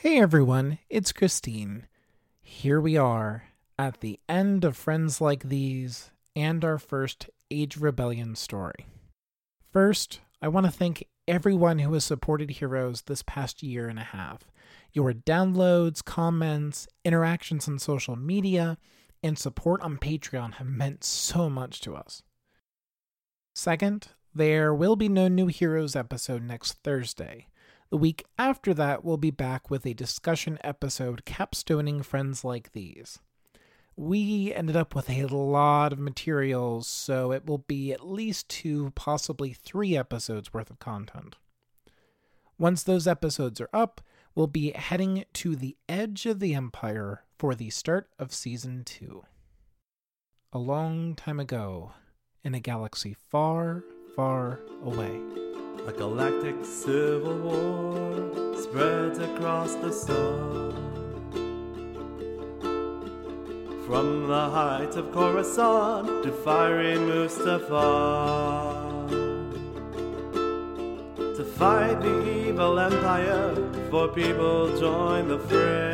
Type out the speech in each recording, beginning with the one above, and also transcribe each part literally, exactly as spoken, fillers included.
Hey everyone, it's Christine. Here we are at the end of Friends Like These and our first Age of Rebellion story. First, I want to thank everyone who has supported Heroes this past year and a half. Your downloads, comments, interactions on social media, and support on Patreon have meant so much to us. Second, there will be no new Heroes episode next Thursday. The week after that, we'll be back with a discussion episode capstoning Friends Like These. We ended up with a lot of materials, so it will be at least two, possibly three episodes worth of content. Once those episodes are up, we'll be heading to the edge of the Empire for the start of Season two. A long time ago, in a galaxy far, far away. A galactic civil war spreads across the sun. From the heights of Coruscant to fiery Mustafar, to fight the evil empire, for people join the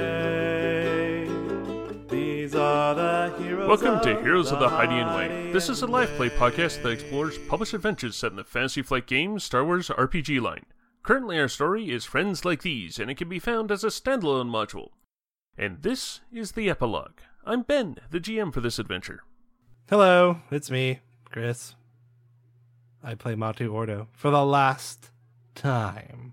fray. These are the heroes. Welcome to Heroes of the Hydian Hydian Way. This is a live play podcast that explores published adventures set in the Fantasy Flight Games Star Wars R P G line. Currently our story is Friends Like These, and it can be found as a standalone module. And this is the epilogue. I'm Ben, the G M for this adventure. Hello, it's me, Chris. I play Matu Ordo for the last time.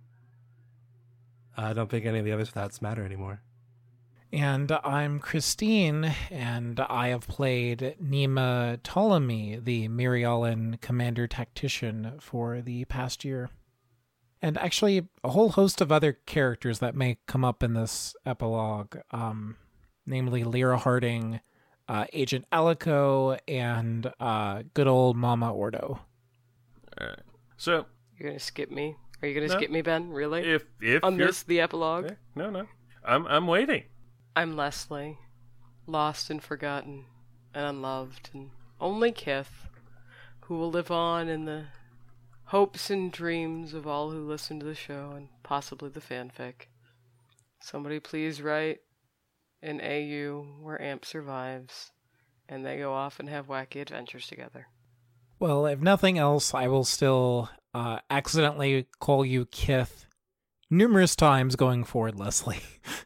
I don't think any of the other stats matter anymore. And I'm Christine, and I have played Nima Ptolemy, the Mirialan commander tactician, for the past year. And actually, a whole host of other characters that may come up in this epilogue, um, namely Lyra Harding, uh, Agent Alico, and uh, good old Mama Ordo. Alright, so... You're gonna skip me? Are you gonna No. skip me, Ben? Really? If, if On you're... this, the epilogue? No, no. I'm, I'm waiting. I'm Leslie, lost and forgotten, and unloved, and only Kith, who will live on in the hopes and dreams of all who listen to the show, and possibly the fanfic. Somebody please write an A U where Amp survives, and they go off and have wacky adventures together. Well, if nothing else, I will still uh, accidentally call you Kith numerous times going forward, Leslie.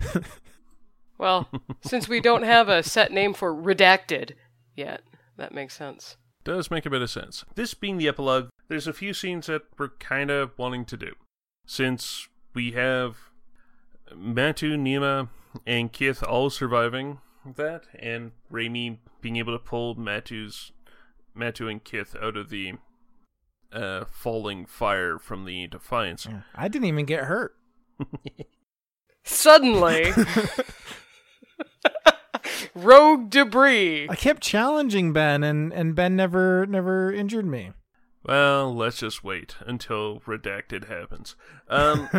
Well, since we don't have a set name for Redacted yet, that makes sense. Does make a bit of sense. This being the epilogue, there's a few scenes that we're kind of wanting to do. Since we have Matu, Nima, and Kith all surviving that, and Raimi being able to pull Matu's, Matu and Kith out of the uh, falling fire from the Defiance. Yeah, I didn't even get hurt. Suddenly, rogue debris. I kept challenging Ben, and, and Ben never never injured me. Well, let's just wait until Redacted happens. Um,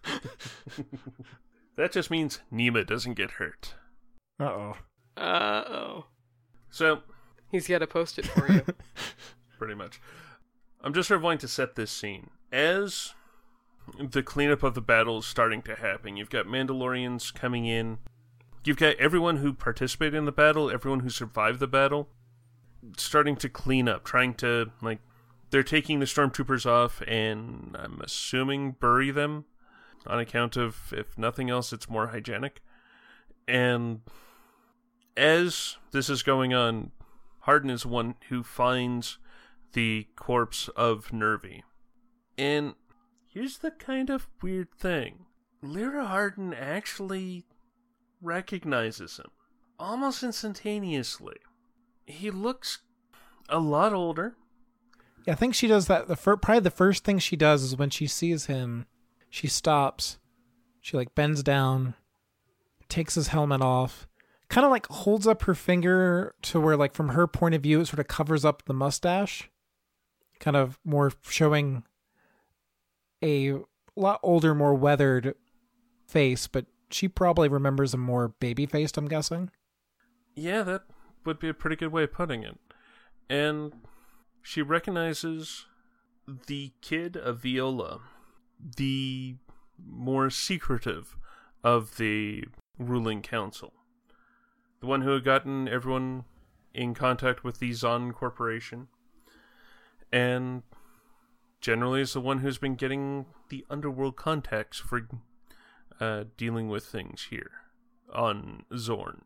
that just means Nima doesn't get hurt. Uh-oh. Uh-oh. So, He's got to post it for you. pretty much. I'm just sort of wanting to set this scene. As the cleanup of the battle is starting to happen, you've got Mandalorians coming in. You've got everyone who participated in the battle, everyone who survived the battle, starting to clean up, trying to, like, they're taking the stormtroopers off and, I'm assuming, bury them on account of, if nothing else, it's more hygienic. And as this is going on, Hardin is one who finds the corpse of Nervi. And here's the kind of weird thing. Lyra Hardin actually recognizes him almost instantaneously. He looks a lot older. Yeah, I think she does that. The fir- probably the first thing she does is when she sees him, she stops. She like bends down, takes his helmet off, kind of like holds up her finger to where, like, from her point of view, it sort of covers up the mustache, kind of more showing a lot older, more weathered face, but she probably remembers him more baby-faced, I'm guessing. Yeah, that would be a pretty good way of putting it. And she recognizes the kid of Viola, the more secretive, of the ruling council. The one who had gotten everyone in contact with the Zon Corporation. And generally is the one who's been getting the underworld contacts for uh, dealing with things here on Zorn.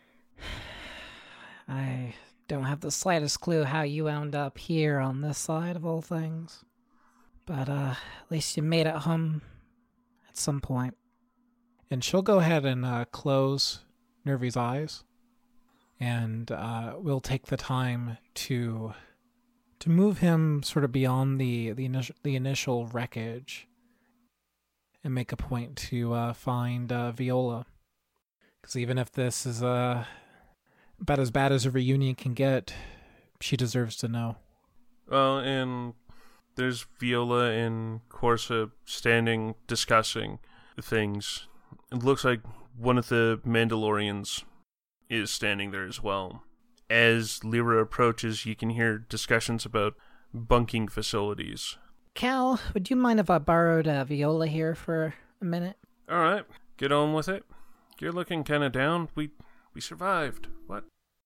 I don't have the slightest clue how you wound up here on this side of all things. But uh, at least you made it home at some point. And she'll go ahead and uh, close Nervy's eyes. And uh, we'll take the time to to move him sort of beyond the the initial, the initial wreckage, and make a point to uh, find uh, Viola. Because even if this is uh, about as bad as a reunion can get, she deserves to know. Well, and there's Viola and Corsa standing discussing things. It looks like one of the Mandalorians is standing there as well. As Lyra approaches, you can hear discussions about bunking facilities. Cal, would you mind if I borrowed uh, Viola here for a minute? All right, get on with it. You're looking kind of down. We we survived. What?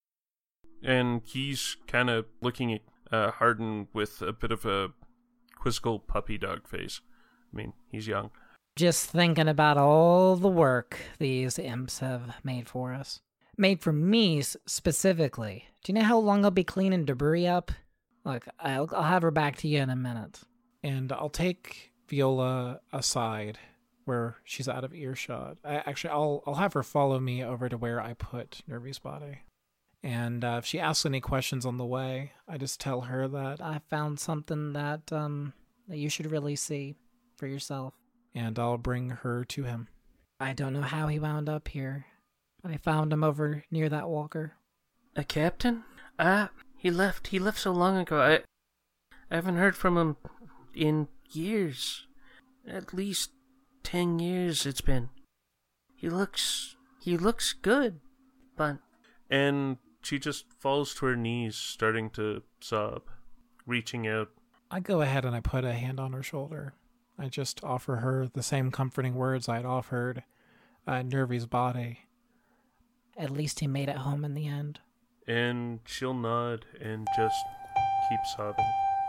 And he's kind of looking at uh, Hardin with a bit of a quizzical puppy dog face. I mean, he's young. Just thinking about all the work these imps have made for us. Made for me specifically. Do you know how long I'll be cleaning debris up? Look, I'll, I'll have her back to you in a minute. And I'll take Viola aside where she's out of earshot. I, actually, I'll I'll have her follow me over to where I put Nervy's body. And uh, if she asks any questions on the way, I just tell her that I found something that um that you should really see for yourself. And I'll bring her to him. I don't know how he wound up here. I found him over near that walker. A captain? Ah, he left. He left so long ago. I, I haven't heard from him in years. At least ten years it's been. He looks... He looks good, but... And she just falls to her knees, starting to sob, reaching out. I go ahead and I put a hand on her shoulder. I just offer her the same comforting words I'd offered uh, Nervy's body. At least he made it home in the end. And she'll nod and just keep sobbing.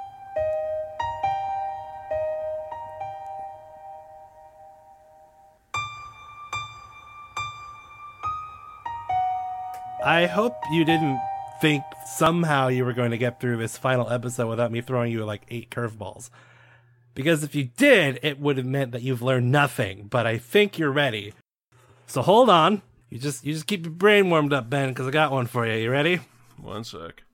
I hope you didn't think somehow you were going to get through this final episode without me throwing you like eight curveballs. Because if you did, it would have meant that you've learned nothing. But I think you're ready. So hold on. You just you just keep your brain warmed up, Ben, because I got one for you. You ready? One sec.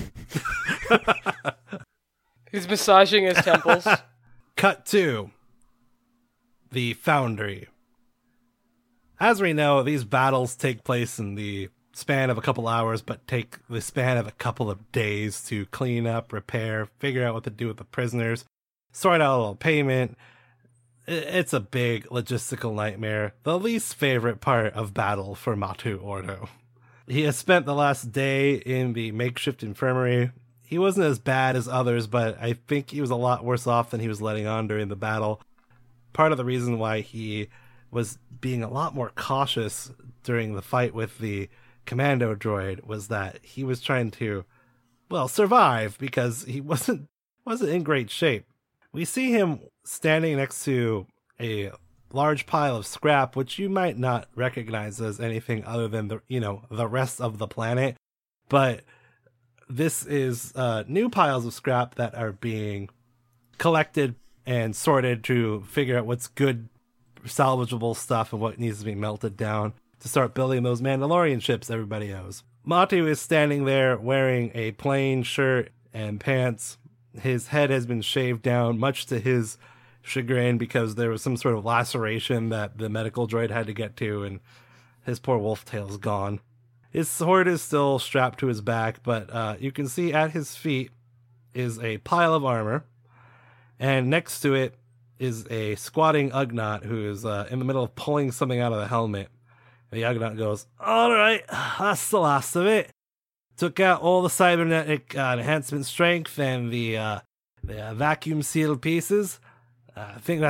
He's massaging his temples. Cut to the Foundry. As we know, these battles take place in the span of a couple hours, but take the span of a couple of days to clean up, repair, figure out what to do with the prisoners, sort out a little payment. It's a big logistical nightmare, the least favorite part of battle for Matu Ordo. He has spent the last day in the makeshift infirmary. He wasn't as bad as others, but I think he was a lot worse off than he was letting on during the battle. Part of the reason why he was being a lot more cautious during the fight with the commando droid was that he was trying to, well, survive because he wasn't wasn't in great shape. We see him standing next to a large pile of scrap, which you might not recognize as anything other than the, you know, the rest of the planet. But this is uh, new piles of scrap that are being collected and sorted to figure out what's good salvageable stuff and what needs to be melted down to start building those Mandalorian ships everybody owes. Matu is standing there wearing a plain shirt and pants. His head has been shaved down, much to his chagrin, because there was some sort of laceration that the medical droid had to get to, and his poor wolf tail's gone. His sword is still strapped to his back, but uh, you can see at his feet is a pile of armor, and next to it is a squatting Ugnaught who is uh, in the middle of pulling something out of the helmet. And the Ugnaught goes, "All right, that's the last of it. Took out all the cybernetic uh, enhancement strength and the, uh, the uh, vacuum sealed pieces. Uh, I think that's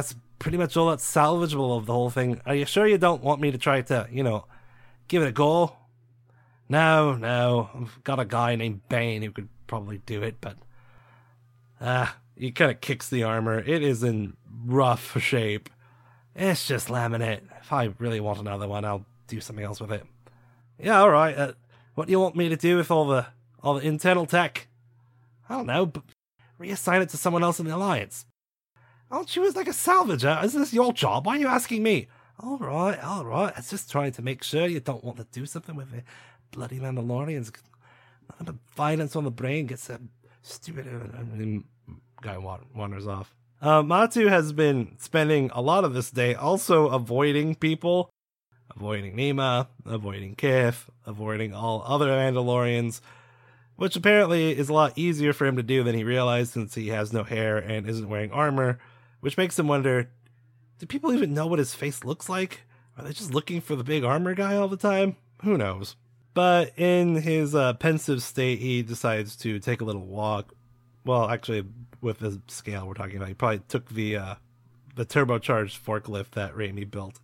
pretty much all that's salvageable of the whole thing. Are you sure you don't want me to try to, you know, give it a go? No, no. I've got a guy named Bane who could probably do it, but... Ah, he kind of kicks the armor. It is in rough shape. It's just laminate. If I really want another one, I'll do something else with it. Yeah, alright. Uh, what do you want me to do with all the all the internal tech? I don't know, but reassign it to someone else in the Alliance. Aren't you like a salvager? Isn't this your job? Why are you asking me? Alright, alright. I was just trying to make sure you don't want to do something with it. Bloody Mandalorians. Nothing but violence on the brain gets a stupid... Guy wanders off. Uh, Matu has been spending a lot of this day also avoiding people. Avoiding Nima, avoiding Kith, avoiding all other Mandalorians, which apparently is a lot easier for him to do than he realized since he has no hair and isn't wearing armor, which makes him wonder, do people even know what his face looks like? Are they just looking for the big armor guy all the time? Who knows? But in his uh, pensive state, he decides to take a little walk. Well, actually, with the scale we're talking about, he probably took the uh, the turbocharged forklift that Raimi built.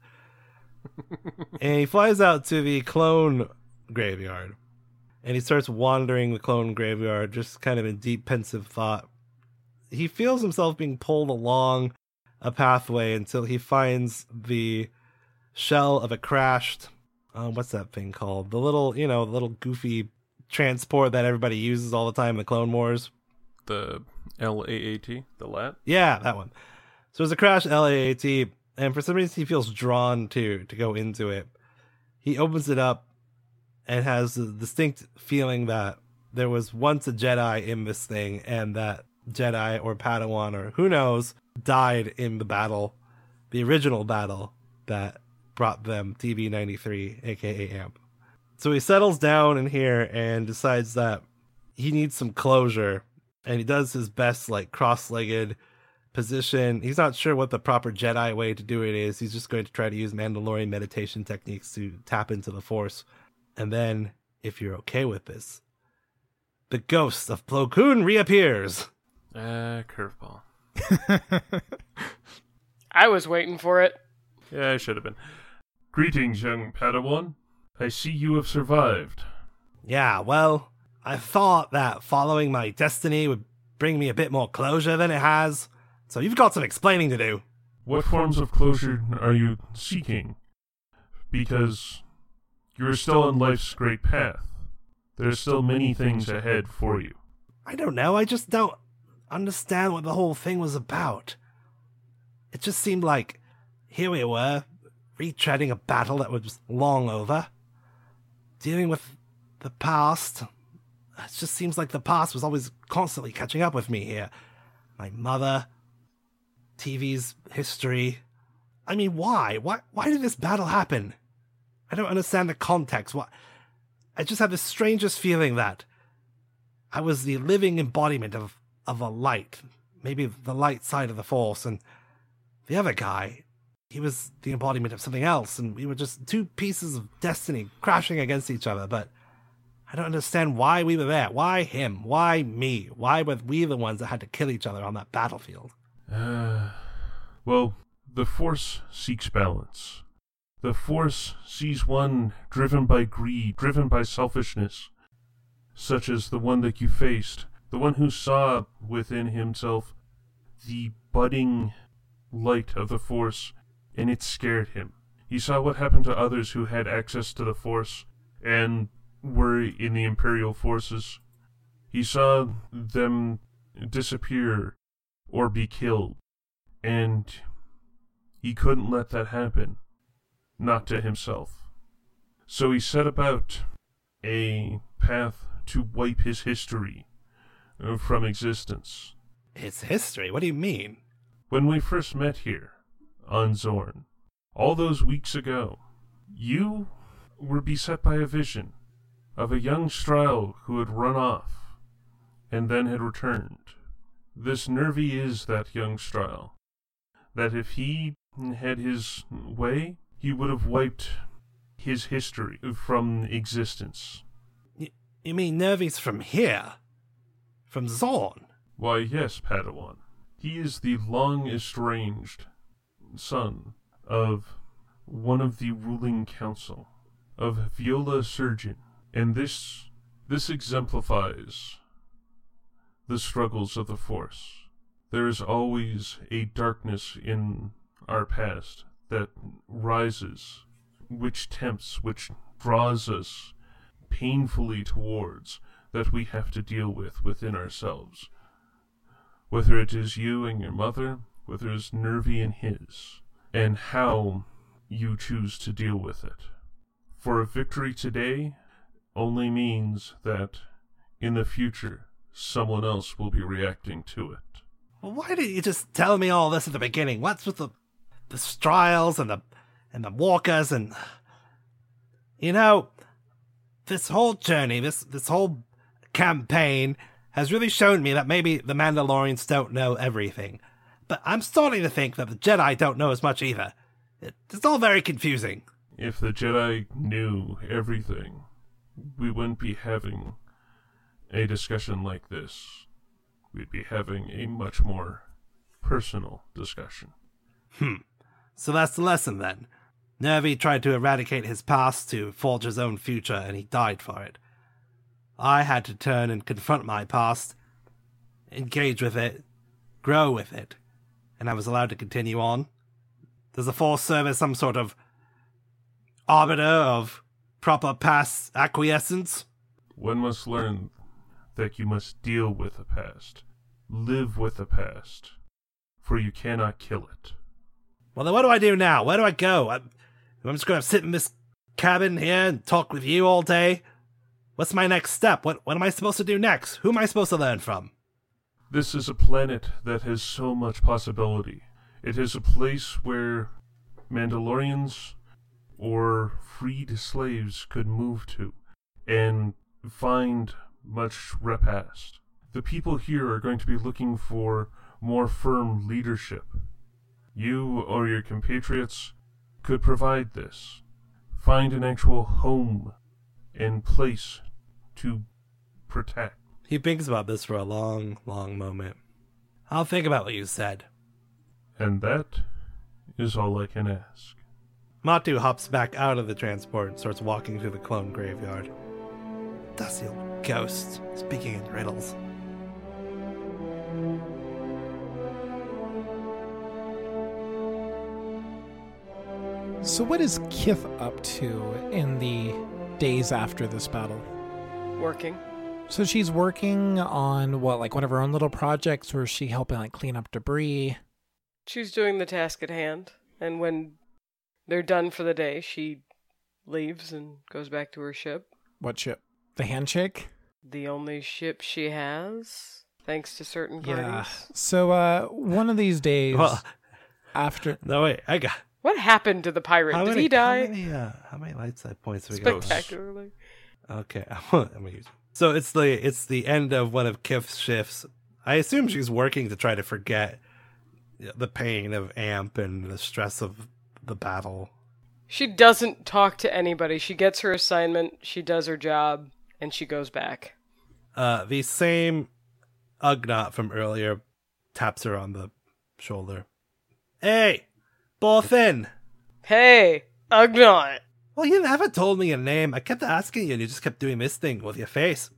And he flies out to the clone graveyard. And he starts wandering the clone graveyard, just kind of in deep pensive thought. He feels himself being pulled along a pathway until he finds the shell of a crashed... Uh, what's that thing called? The little, you know, the little goofy transport that everybody uses all the time in the Clone Wars. The L A A T, the L A T? Yeah, that one. So it's a crashed L A A T, and for some reason he feels drawn to to go into it. He opens it up and has a distinct feeling that there was once a Jedi in this thing, and that Jedi or Padawan or who knows died in the battle, the original battle that brought them T V ninety-three, aka AMP. So he settles down in here and decides that he needs some closure, and he does his best, like, cross-legged position. He's not sure what the proper Jedi way to do it is. He's just going to try to use Mandalorian meditation techniques to tap into the Force. And then, if you're okay with this, the ghost of Plo Koon reappears. Ah, uh, curveball. I was waiting for it. Yeah, I should have been. Greetings, young Padawan. I see you have survived. Yeah, well, I thought that following my destiny would bring me a bit more closure than it has, so you've got some explaining to do. What forms of closure are you seeking? Because you're still on life's great path. There's still many things ahead for you. I don't know, I just don't understand what the whole thing was about. It just seemed like, here we were, retreading a battle that was long over, dealing with the past. It just seems like the past was always constantly catching up with me here. My mother, T V's history. I mean, why? Why Why did this battle happen? I don't understand the context. Why? I just have the strangest feeling that I was the living embodiment of, of a light. Maybe the light side of the Force, and the other guy, he was the embodiment of something else, and we were just two pieces of destiny crashing against each other, but I don't understand why we were there. Why him? Why me? Why were we the ones that had to kill each other on that battlefield? Uh, well, the Force seeks balance. The Force sees one driven by greed, driven by selfishness, such as the one that you faced, the one who saw within himself the budding light of the Force, and it scared him. He saw what happened to others who had access to the Force and were in the Imperial forces. He saw them disappear or be killed, and he couldn't let that happen, not to himself. So he set about a path to wipe his history from existence. It's history? What do you mean? When we first met here, on Zorn, all those weeks ago, you were beset by a vision of a young Stryle who had run off, and then had returned. This Nervi is that young Stryle, that if he had his way, he would have wiped his history from existence. Y- you mean Nervi's from here? From Zorn? Why, yes, Padawan. He is the long-estranged son of one of the ruling council, of Viola Surgeon, and this this exemplifies the struggles of the Force. There is always a darkness in our past that rises, which tempts, which draws us painfully towards, that we have to deal with within ourselves. Whether it is you and your mother, whether it's Nervy and his, and how you choose to deal with it. For a victory today only means that in the future someone else will be reacting to it. Well, why didn't you just tell me all this at the beginning? What's with the the Striles and the and the Walkers and you know, this whole journey, this this whole campaign has really shown me that maybe the Mandalorians don't know everything. But I'm starting to think that the Jedi don't know as much either. It, it's all very confusing. If the Jedi knew everything, we wouldn't be having a discussion like this. We'd be having a much more personal discussion. Hmm. So that's the lesson then. Nervy tried to eradicate his past to forge his own future, and he died for it. I had to turn and confront my past, engage with it, grow with it, and I was allowed to continue on. Does the Force serve as some sort of arbiter of proper past acquiescence? One must learn that you must deal with the past, live with the past, for you cannot kill it. Well, then what do I do now? Where do I go? I'm, I'm just going to sit in this cabin here and talk with you all day? What's my next step? What, what am I supposed to do next? Who am I supposed to learn from? This is a planet that has so much possibility. It is a place where Mandalorians or freed slaves could move to and find much repast. The people here are going to be looking for more firm leadership. You or your compatriots could provide this. Find an actual home and place to protect. He thinks about this for a long, long moment. I'll think about what you said. And that is all I can ask. Matu hops back out of the transport and starts walking through the clone graveyard. Dusty old ghost, speaking in riddles. So what is Kith up to in the days after this battle? Working. So she's working on what, like one of her own little projects, or is she helping like clean up debris? She's doing the task at hand, and when they're done for the day, she leaves and goes back to her ship. What ship? The handshake? The only ship she has, thanks to certain Yeah. parties. So uh, one of these days Well, after... no, wait, I got... What happened to the pirate? How Did many, he die? How many, uh, how many light side points have we got? Spectacularly. Okay, I'm gonna use. So it's the it's the end of one of Kith's shifts. I assume she's working to try to forget the pain of Amp and the stress of the battle. She doesn't talk to anybody. She gets her assignment, she does her job, and she goes back. Uh, the same Ugnaught from earlier taps her on the shoulder. Hey, Borfin! Hey, Ugnaught! Well, you never told me your name. I kept asking you, and you just kept doing this thing with your face.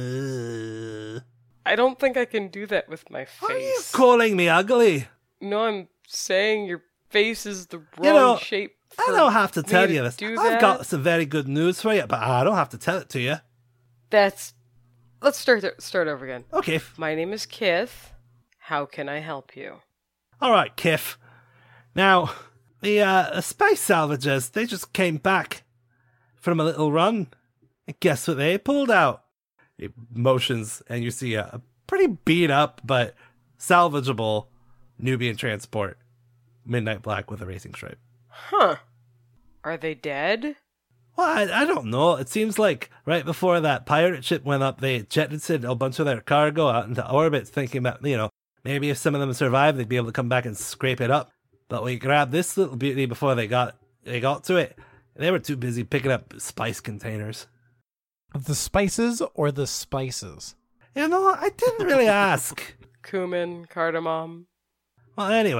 Mm. I don't think I can do that with my Why are you face. calling me ugly? No, I'm saying your face is the wrong You know, shape. I for don't have to me tell you this. do I've that. got some very good news for you, but I don't have to tell it to you. That's... Let's start start over again. Okay. f- My name is Kith. How can I help you? All right, Kif. Now, the uh, space salvagers, they just came back from a little run. And guess what they pulled out? It motions, and you see a, a pretty beat up but salvageable Nubian transport. Midnight black with a racing stripe. Huh. Are they dead? Well, I, I don't know. It seems like right before that pirate ship went up, they jettisoned a bunch of their cargo out into orbit, thinking that, you know, maybe if some of them survived, they'd be able to come back and scrape it up. But we grabbed this little beauty before they got they got to it. They were too busy picking up spice containers. The spices or the spices? You know, I didn't really ask. Cumin, cardamom. Well, anyway,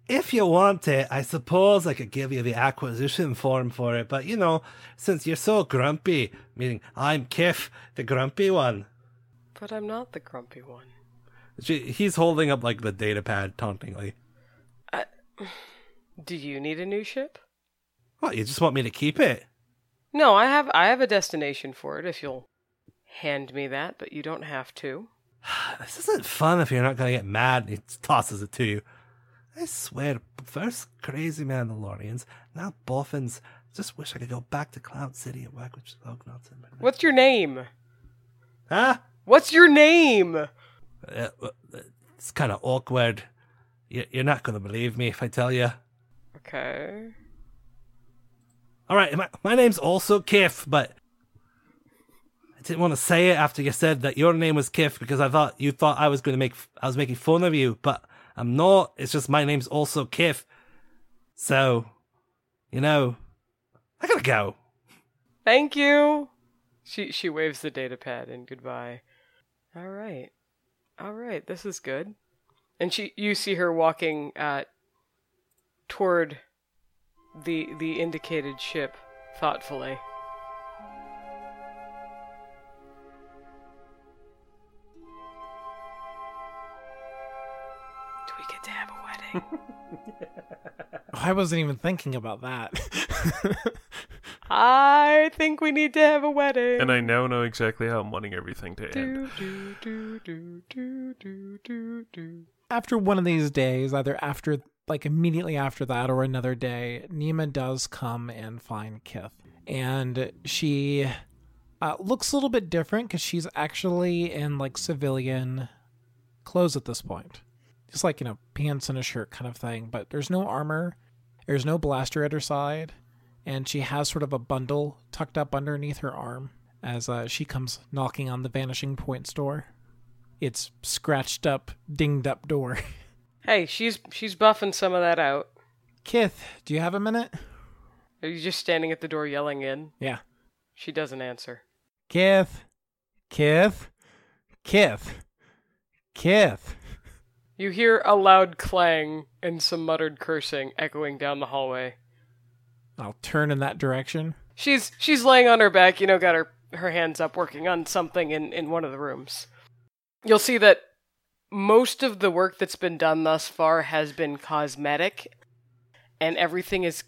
if you want it, I suppose I could give you the acquisition form for it, but you know, since you're so grumpy, meaning I'm Kif, the grumpy one. But I'm not the grumpy one. She, he's holding up like the data pad tauntingly. I, do you need a new ship? What, you just want me to keep it? No, I have I have a destination for it if you'll hand me that, but you don't have to. This isn't fun if you're not going to get mad. He tosses it to you. I swear, first crazy Mandalorians, now boffins. Just wish I could go back to Cloud City and work with Ugnaughts. What's your name? Huh? What's your name? Uh, it's kind of awkward. You're not going to believe me if I tell you. Okay. All right, my, my name's also Kif, but I didn't want to say it after you said that your name was Kif because I thought you thought I was going to make I was making fun of you, but I'm not. It's just my name's also Kif. So, you know, I gotta go. Thank you. She she waves the data pad in goodbye. All right, all right, this is good. And she you see her walking uh, toward the the indicated ship thoughtfully. Do we get to have a wedding? I wasn't even thinking about that. I think we need to have a wedding. And I now know exactly how I'm wanting everything to end. Do, do, do, do, do, do, do. After one of these days, either after, like immediately after that or another day, Nima does come and find Kith. And she uh, looks a little bit different because she's actually in like civilian clothes at this point. Just like, you know, pants and a shirt kind of thing. But there's no armor. There's no blaster at her side. And she has sort of a bundle tucked up underneath her arm as uh, she comes knocking on the Vanishing Point's door. It's scratched up, dinged up door. Hey, she's she's buffing some of that out. Kith, do you have a minute? Are you just standing at the door yelling in? Yeah. She doesn't answer. Kith, Kith, Kith, Kith. You hear a loud clang and some muttered cursing echoing down the hallway. I'll turn in that direction. She's she's laying on her back, you know, got her, her hands up working on something in, in one of the rooms. You'll see that most of the work that's been done thus far has been cosmetic, and everything is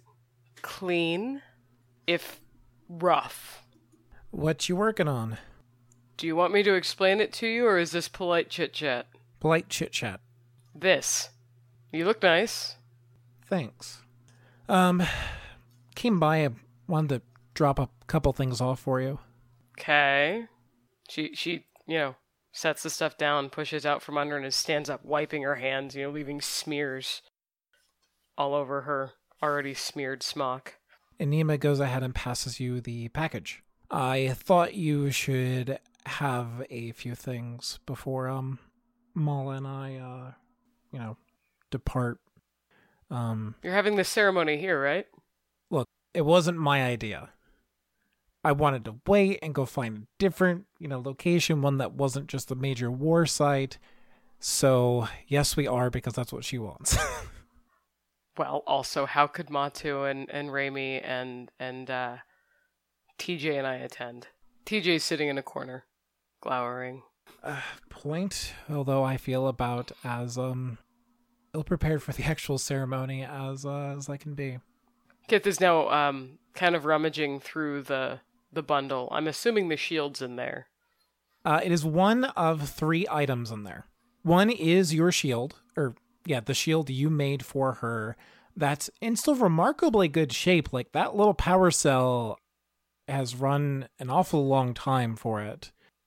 clean, if rough. What you working on? Do you want me to explain it to you, or is this polite chit-chat? Polite chit-chat. This. You look nice. Thanks. Um, came by and wanted to drop a couple things off for you. Okay. She, she, you know, sets the stuff down, pushes out from under, and stands up, wiping her hands, you know, leaving smears all over her already smeared smock. And Nima goes ahead and passes you the package. I thought you should have a few things before um Mala and I, uh, you know, depart. Um, You're having the ceremony here, right? Look, it wasn't my idea. I wanted to wait and go find a different, you know, location, one that wasn't just a major war site. So, yes, we are, because that's what she wants. Well, also, how could Matu and, and Raimi and, and uh, T J and I attend? T J's sitting in a corner, glowering. Uh, point, although I feel about as um ill-prepared for the actual ceremony as uh, as I can be. Kith is now um kind of rummaging through the the bundle. I'm assuming the shield's in there. Uh, it is one of three items in there. One is your shield, or yeah, the shield you made for her. That's in still remarkably good shape. Like, that little power cell has run an awful long time for it.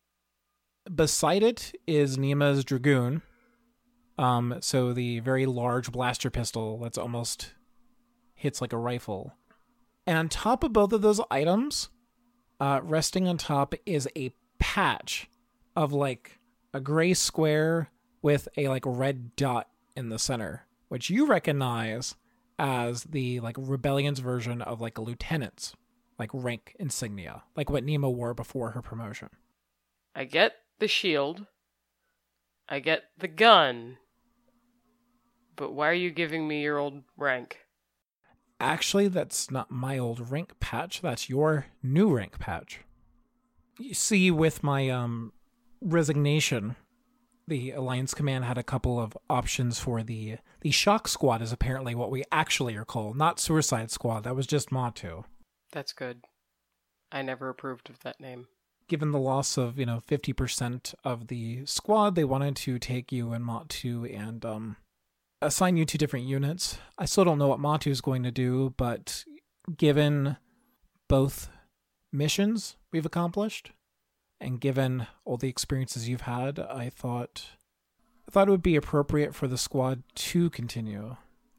Beside it is Nima's Dragoon. Um, so the very large blaster pistol that's almost hits like a rifle. And on top of both of those items, uh, resting on top is a patch of like a gray square with a like red dot in the center, which you recognize as the like Rebellion's version of like a lieutenant's like rank insignia, like what Nima wore before her promotion. I get the shield. I get the gun. but why are you giving me your old rank? Actually, that's not my old rank patch. That's your new rank patch. You see, with my um resignation, the Alliance Command had a couple of options for the the Shock Squad is apparently what we actually are called, not Suicide Squad. That was just Matu. That's good. I never approved of that name. Given the loss of, you know, fifty percent of the squad, they wanted to take you and Matu and um assign you to different units. I still don't know what Matu is going to do, but given both missions we've accomplished, and given all the experiences you've had, I thought I thought it would be appropriate for the squad to continue.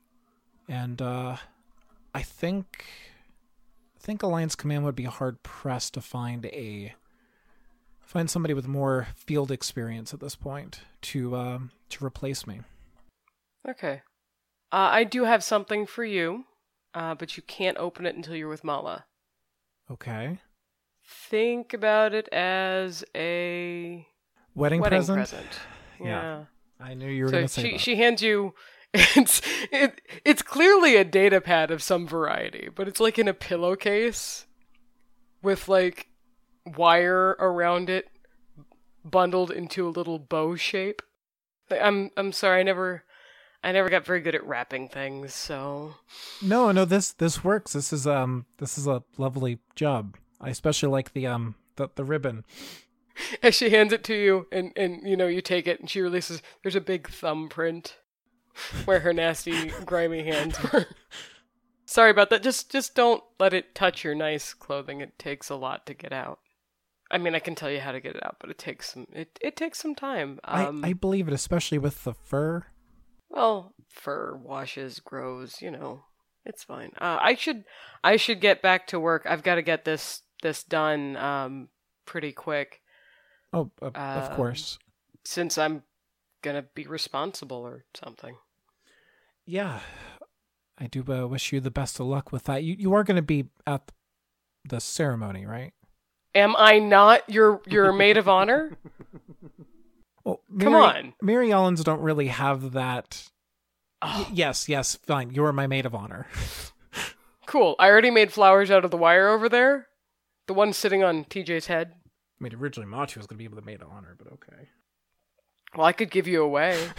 And uh, I think I think Alliance Command would be hard pressed to find a find somebody with more field experience at this point to uh, to replace me. Okay. Uh, I do have something for you, uh, but you can't open it until you're with Mala. Okay. Think about it as a Wedding, wedding present? present. Yeah. Yeah. I knew you were So going to say she that. she hands you. It's it it's clearly a data pad of some variety, but it's like in a pillowcase with like wire around it, bundled into a little bow shape. Like, I'm I'm sorry, I never I never got very good at wrapping things, so No, no, this this works. This is um this is a lovely job. I especially like the um the, the ribbon. as she hands it to you and, and you know you take it and she releases, there's a big thumbprint where her nasty grimy hands were. Sorry about that. Just just don't let it touch your nice clothing. It takes a lot to get out. I mean, I can tell you how to get it out, but it takes some it, it takes some time. Um, I, I believe it, especially with the fur. Well, fur washes, grows, you know, it's fine. Uh, I should I should get back to work. I've got to get this this done um pretty quick. Oh, uh, Um, of course. Since I'm gonna be responsible or something. Yeah, I do uh, wish you the best of luck with that. You you are going to be at the ceremony, right? Am I not your your maid of honor? Well, Come Mary, on. Mary Ellens don't really have that. Oh. Y- yes, yes, fine. You are my maid of honor. Cool. I already made flowers out of the wire over there. The one sitting on T J's head. I mean, originally Matu was going to be the maid of honor, but okay. Well, I could give you away.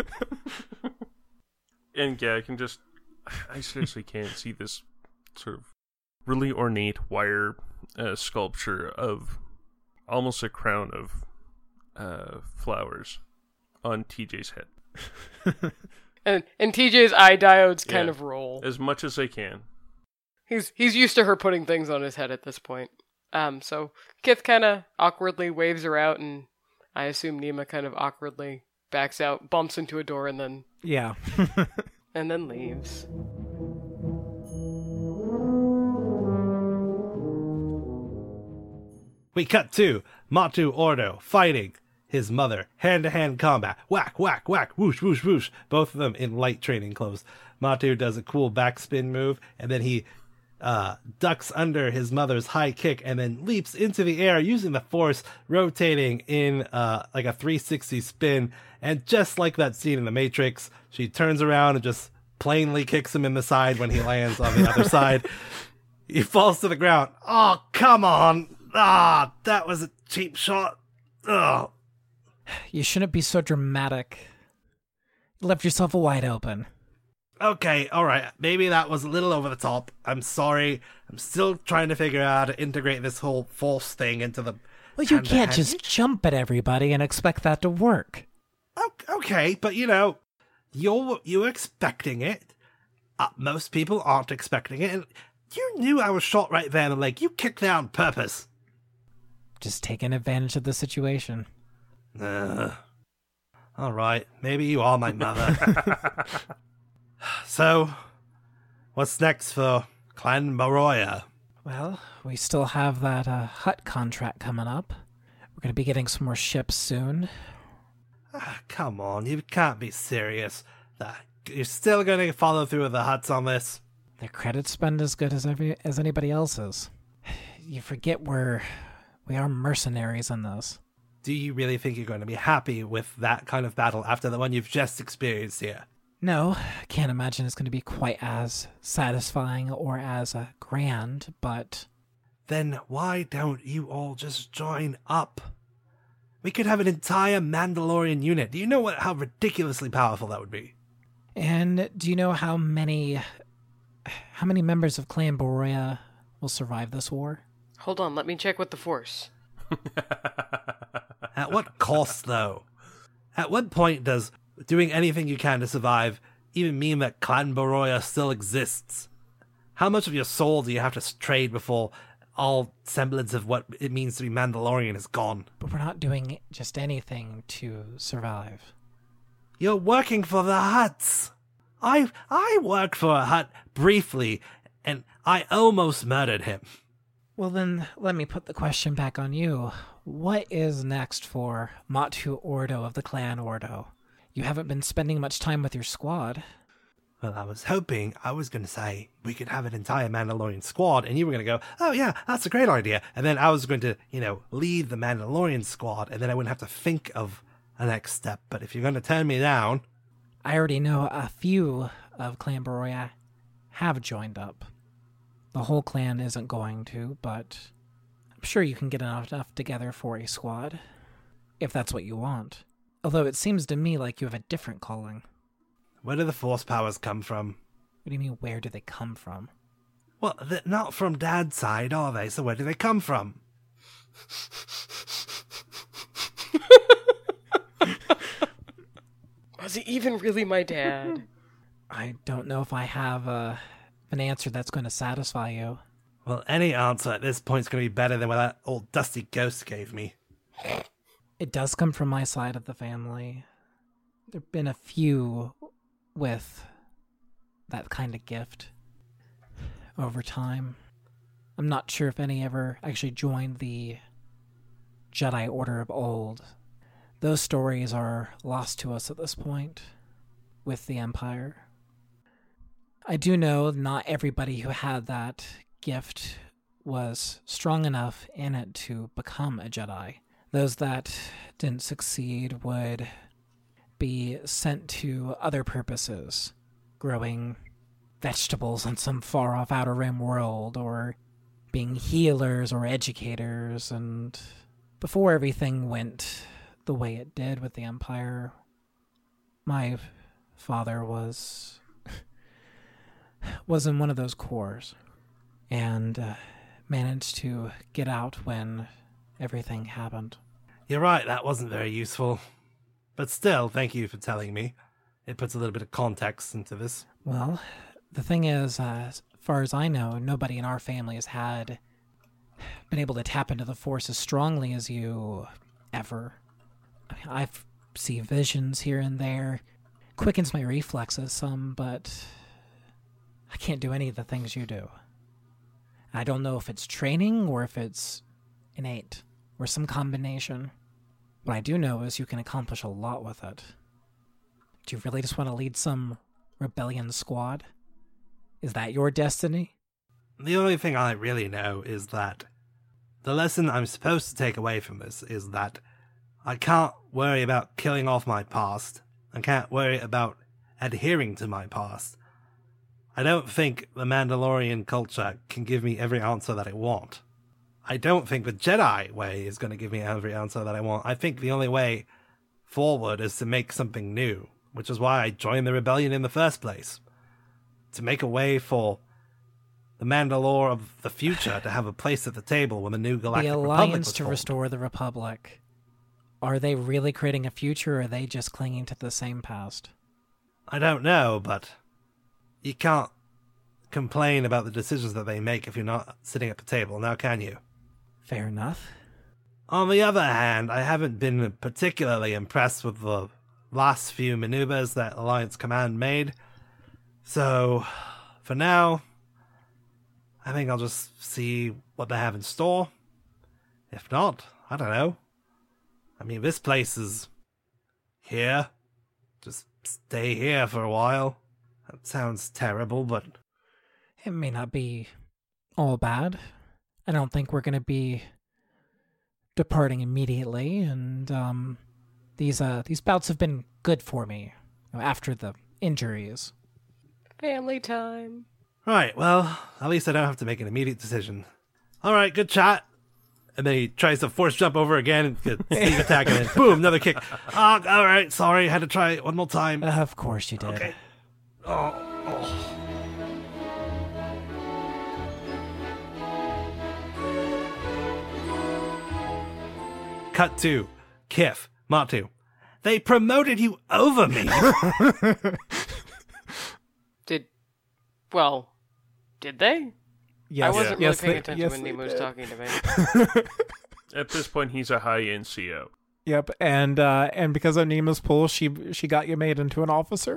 And yeah, I can just. I seriously can't see this sort of really ornate wire uh, sculpture of almost a crown of uh, flowers on T J's head. And and T J's eye diodes kind Yeah. of roll. As much as I can. He's he's used to her putting things on his head at this point. Um, so Kith kind of awkwardly waves her out, and I assume Nima kind of awkwardly backs out, bumps into a door, and then Yeah. and then leaves. We cut to Matu Ordo fighting his mother. Hand-to-hand combat. Whack, whack, whack, whoosh, whoosh, whoosh. Both of them in light training clothes. Matu does a cool backspin move, and then he uh, ducks under his mother's high kick and then leaps into the air using the force, rotating in uh, like a three sixty spin. And just like that scene in The Matrix, she turns around and just plainly kicks him in the side when he lands on the other side. He falls to the ground. Oh, come on. Ah, that was a cheap shot. Ugh. You shouldn't be so dramatic. You left yourself wide open. Okay, alright. Maybe that was a little over the top. I'm sorry. I'm still trying to figure out how to integrate this whole false thing into the... Well, you hand-to-hand. can't just jump at everybody and expect that to work. O- Okay, but you know, you're, you're expecting it. Uh, most people aren't expecting it. And you knew I was shot right there in the leg. You kicked there on purpose. Just taking advantage of the situation. Uh, alright, maybe you are my mother. So, what's next for Clan Baroya? Well, we still have that uh, hut contract coming up. We're going to be getting some more ships soon. Ah, come on, you can't be serious. Uh, You're still going to follow through with the huts on this? Their credit spend as good as every as anybody else's. You forget we're we are mercenaries in this. Do you really think you're going to be happy with that kind of battle after the one you've just experienced here? No, can't imagine it's going to be quite as satisfying or as uh, grand, but Then why don't you all just join up? We could have an entire Mandalorian unit. Do you know what how ridiculously powerful that would be? And do you know how many how many members of Clan Boroya will survive this war? Hold on, let me check with the Force. At what cost, though? At what point does doing anything you can to survive even mean that Clan Boroya still exists? How much of your soul do you have to trade before all semblance of what it means to be Mandalorian is gone? But we're not doing just anything to survive. You're working for the Hutts. I I worked for a Hutt briefly, and I almost murdered him. Well then, let me put the question back on you. What is next for Matu Ordo of the Clan Ordo? You haven't been spending much time with your squad. Well, I was hoping I was going to say we could have an entire Mandalorian squad, and you were going to go, oh yeah, that's a great idea. And then I was going to, you know, lead the Mandalorian squad, and then I wouldn't have to think of a next step. But if you're going to turn me down... I already know a few of Clan Boroya have joined up. The whole clan isn't going to, but I'm sure you can get enough, enough together for a squad, if that's what you want. Although it seems to me like you have a different calling. Where do the Force powers come from? What do you mean, where do they come from? Well, they're not from Dad's side, are they? So where do they come from? Was he even really my dad? I don't know if I have uh, an answer that's going to satisfy you. Well, any answer at this point is going to be better than what that old dusty ghost gave me. It does come from my side of the family. There have been a few with that kind of gift over time. I'm not sure if any ever actually joined the Jedi Order of Old. Those stories are lost to us at this point with the Empire. I do know not everybody who had that gift was strong enough in it to become a Jedi. Those that didn't succeed would be sent to other purposes, growing vegetables on some far-off Outer Rim world, or being healers or educators, and before everything went the way it did with the Empire, my father was was in one of those corps, and uh, managed to get out when everything happened. You're right, that wasn't very useful. But still, thank you for telling me. It puts a little bit of context into this. Well, the thing is, uh, as far as I know, nobody in our family has had been able to tap into the Force as strongly as you ever. I mean, I see visions here and there, quickens my reflexes some, but I can't do any of the things you do. I don't know if it's training or if it's innate or some combination. What I do know is you can accomplish a lot with it. Do you really just want to lead some rebellion squad? Is that your destiny? The only thing I really know is that the lesson I'm supposed to take away from this is that I can't worry about killing off my past. I can't worry about adhering to my past. I don't think the Mandalorian culture can give me every answer that I want. I don't think the Jedi way is going to give me every answer that I want. I think the only way forward is to make something new, which is why I joined the rebellion in the first place. To make a way for the Mandalore of the future to have a place at the table when the new Galactic The Republic Alliance was to formed. restore the Republic. Are they really creating a future, or are they just clinging to the same past? I don't know, but you can't complain about the decisions that they make if you're not sitting at the table, now can you? Fair enough. On the other hand, I haven't been particularly impressed with the last few maneuvers that Alliance Command made. So, for now, I think I'll just see what they have in store. If not, I don't know. I mean, this place is here. Just stay here for a while. That sounds terrible, but... It may not be all bad. I don't think we're going to be departing immediately, and um, these uh, these bouts have been good for me. You know, after the injuries. Family time. Right, well, at least I don't have to make an immediate decision. All right, good shot. And then he tries to force jump over again and get sneak attack, and then boom, another kick. Oh, all right, sorry, had to try it one more time. Uh, of course you did. Okay. Oh, oh. Cut to Kif, Matu. They promoted you over me. Did, well, did they? Yes, I wasn't really yes, paying they- attention yes, when they Nemo was did. talking to me. At this point, he's a high N C O. Yep, and uh, and because of Nima's pull, she she got you made into an officer.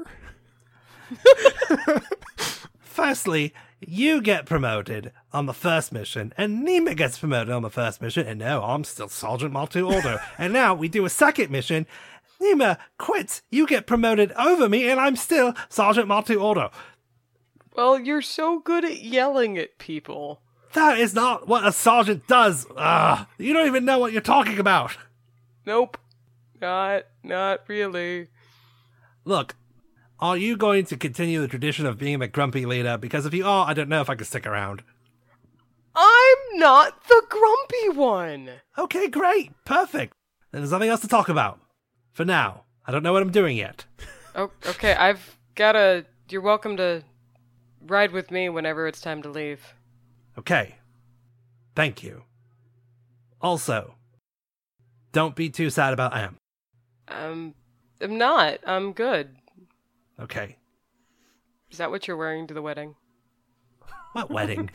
Firstly, you get promoted on the first mission, and Nima gets promoted on the first mission, and now I'm still Sergeant Maltu Aldo. And now we do a second mission. Nima quits. You get promoted over me, and I'm still Sergeant Maltu Aldo. Well, you're so good at yelling at people. That is not what a sergeant does. Ugh, you don't even know what you're talking about. Nope. Not, not really. Look, are you going to continue the tradition of being the grumpy leader? Because if you are, I don't know if I can stick around. I'm not the grumpy one. Okay, great. Perfect. Then there's nothing else to talk about. For now. I don't know what I'm doing yet. Oh, okay, I've gotta... You're welcome to ride with me whenever it's time to leave. Okay. Thank you. Also, don't be too sad about Am. Um, I'm not. I'm good. Okay. Is that what you're wearing to the wedding? What wedding?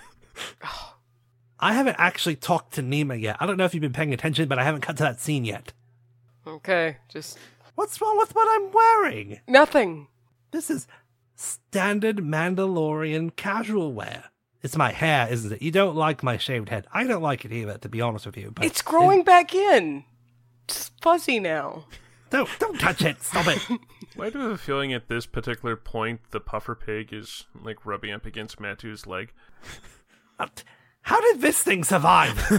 I haven't actually talked to Nima yet. I don't know if you've been paying attention, but I haven't cut to that scene yet. Okay, just... What's wrong with what I'm wearing? Nothing. This is standard Mandalorian casual wear. It's my hair, isn't it? You don't like my shaved head. I don't like it either, to be honest with you. But It's growing back in. It's fuzzy now. Don't don't touch it. Stop it. Why do I have a feeling at this particular point the puffer pig is like rubbing up against Matu's leg? How did this thing survive?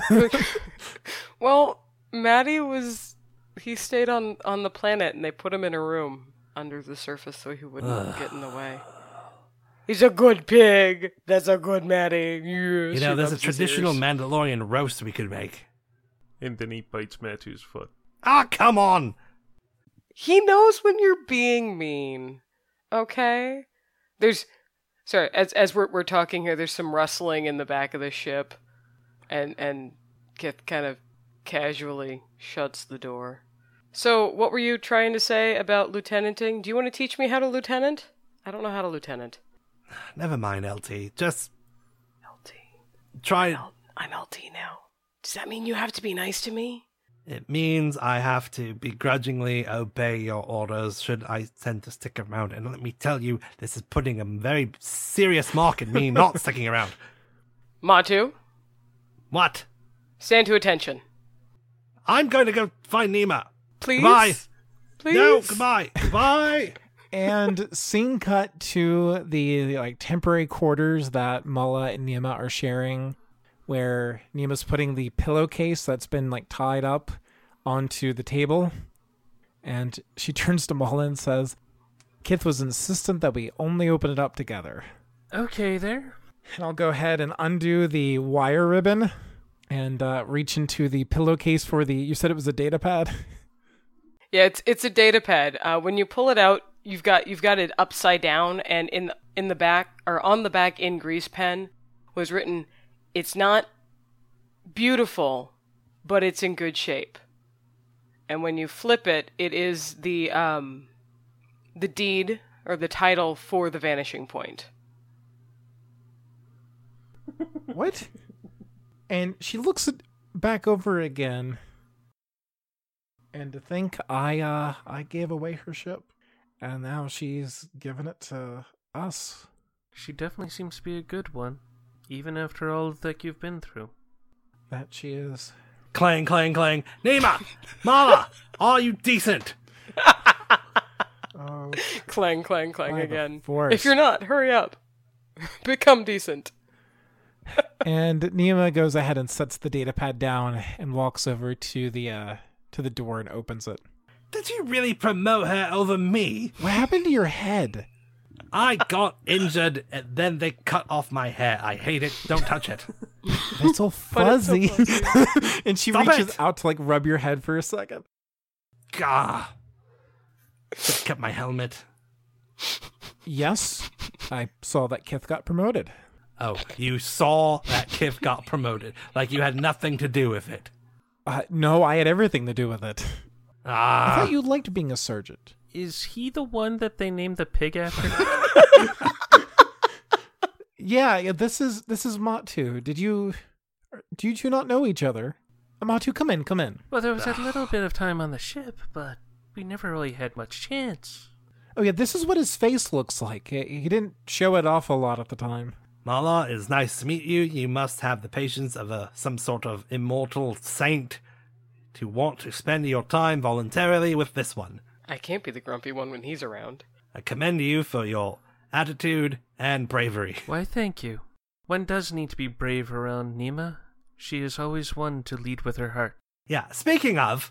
Well, Maddie was... He stayed on, on the planet, and they put him in a room under the surface so he wouldn't get in the way. He's a good pig. That's a good Maddie. Yes, You she know, there's a rubs his traditional ears. Mandalorian roast we could make. And then he bites Matu's foot. Ah, come on. He knows when you're being mean. Okay? There's... Sorry, as as we're we're talking here, there's some rustling in the back of the ship. And, and Kith kind of casually shuts the door. So, what were you trying to say about lieutenanting? Do you want to teach me how to lieutenant? I don't know how to lieutenant. Never mind, L T. Just L T. try... L- I'm L T now. Does that mean you have to be nice to me? It means I have to begrudgingly obey your orders should I tend to stick around. And let me tell you, this is putting a very serious mark in me not sticking around. Matu, What? stand to attention. I'm going to go find Nima. Please? Goodbye. Please? No, goodbye. Goodbye. And scene cut to the like temporary quarters that Mala and Nima are sharing, where Nima's putting the pillowcase that's been like tied up onto the table, and she turns to Mala and says, "Kith was insistent that we only open it up together." Okay, there. And I'll go ahead and undo the wire ribbon and uh, reach into the pillowcase for the. You said it was a data pad. Yeah, it's it's a data pad. Uh, when you pull it out, you've got you've got it upside down, and in in the back or on the back in grease pen was written, "It's not beautiful, but it's in good shape." And when you flip it, it is the um the deed or the title for the vanishing point. What? And she looks it back over again. And to think I uh I gave away her ship, and now she's given it to us. She definitely seems to be a good one, even after all that you've been through. That she is. Clang, clang, clang. Nima! Mala! Are you decent? Oh, Clang, clang, clang by the again. force. If you're not, hurry up. Become decent. And Nima goes ahead and sets the data pad down and walks over to the uh to the door and opens it. Did you really promote her over me? What happened to your head? I got injured, and then they cut off my hair. I hate it. Don't touch it. It's all But it's so fuzzy. fuzzy. And she Stop reaches it. out to like rub your head for a second. Gah. Should've kept my helmet. Yes, I saw that Kith got promoted. Oh, you saw that Kith got promoted. Like you had nothing to do with it. Uh, no, I had everything to do with it. I Ah. thought you liked being a sergeant. Is he the one that they named the pig after? Yeah, yeah, this is this is Matu. Did you do you two not know each other? Uh, Matu, come in, come in. Well, there was a little bit of time on the ship, but we never really had much chance. Oh yeah, this is what his face looks like. He he didn't show it off a lot at the time. Mala, it's nice to meet you. You must have the patience of a some sort of immortal saint to want to spend your time voluntarily with this one. I can't be the grumpy one when he's around. I commend you for your attitude and bravery. Why, thank you. One does need to be brave around Nima. She is always one to lead with her heart. Yeah, speaking of...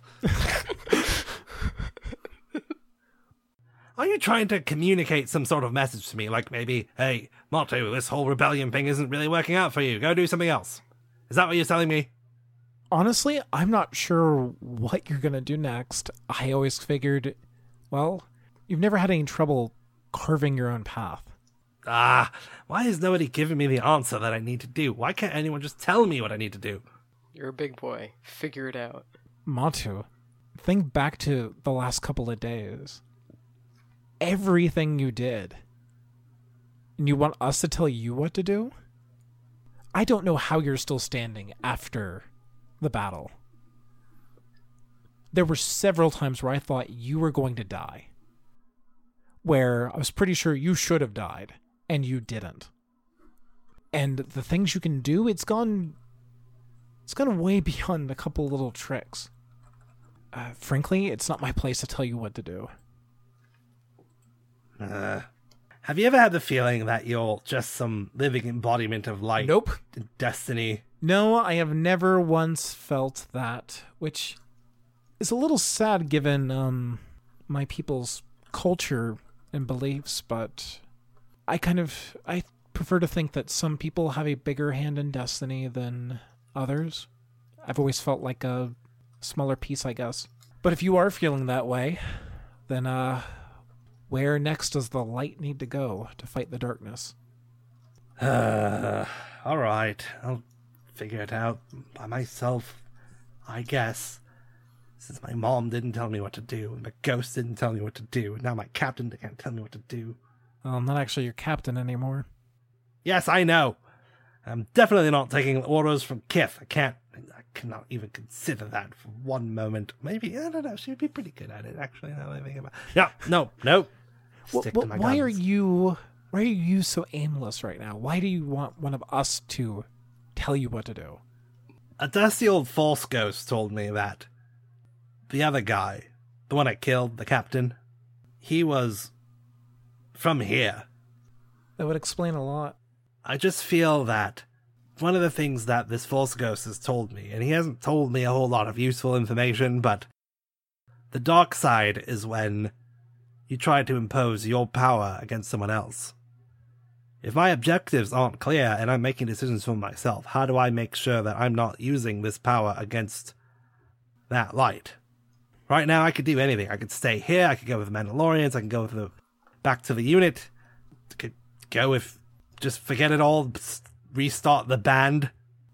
Are you trying to communicate some sort of message to me? Like maybe, hey, Matu, this whole rebellion thing isn't really working out for you. Go do something else. Is that what you're telling me? Honestly, I'm not sure what you're gonna do next. I always figured, well, you've never had any trouble carving your own path. Ah, why is nobody giving me the answer that I need to do? Why can't anyone just tell me what I need to do? You're a big boy. Figure it out. Matu, think back to the last couple of days. Everything you did. And you want us to tell you what to do? I don't know how you're still standing after the battle. There were several times where I thought you were going to die. Where I was pretty sure you should have died, and you didn't. And the things you can do, it's gone... It's gone way beyond a couple little tricks. Uh, frankly, it's not my place to tell you what to do. Uh, have you ever had the feeling that you're just some living embodiment of light? Nope. and destiny? No, I have never once felt that, which is a little sad given um, my people's culture and beliefs, but I kind of, I prefer to think that some people have a bigger hand in destiny than others. I've always felt like a smaller piece, I guess. But if you are feeling that way, then uh, where next does the light need to go to fight the darkness? Uh, all right. I'll figure it out by myself, I guess. Since my mom didn't tell me what to do, and the ghost didn't tell me what to do, and now my captain can't tell me what to do. Well, I'm not actually your captain anymore. Yes, I know. I'm definitely not taking orders from Kith. I can't. I cannot even consider that for one moment. Maybe, I don't know, she would be pretty good at it, actually, now that I think about it. Yeah, no, no. Well, Stick well, to my why are guns. you why are you so aimless right now? Why do you want one of us to tell you what to do? A dusty old false ghost told me that the other guy, the one I killed, the captain, he was from here. That would explain a lot. I just feel that one of the things that this false ghost has told me, and he hasn't told me a whole lot of useful information, but the dark side is when you try to impose your power against someone else. If my objectives aren't clear and I'm making decisions for myself, how do I make sure that I'm not using this power against that light? Right now, I could do anything. I could stay here, I could go with the Mandalorians, I can go with the back to the unit, I could go with just forget it all, restart the band.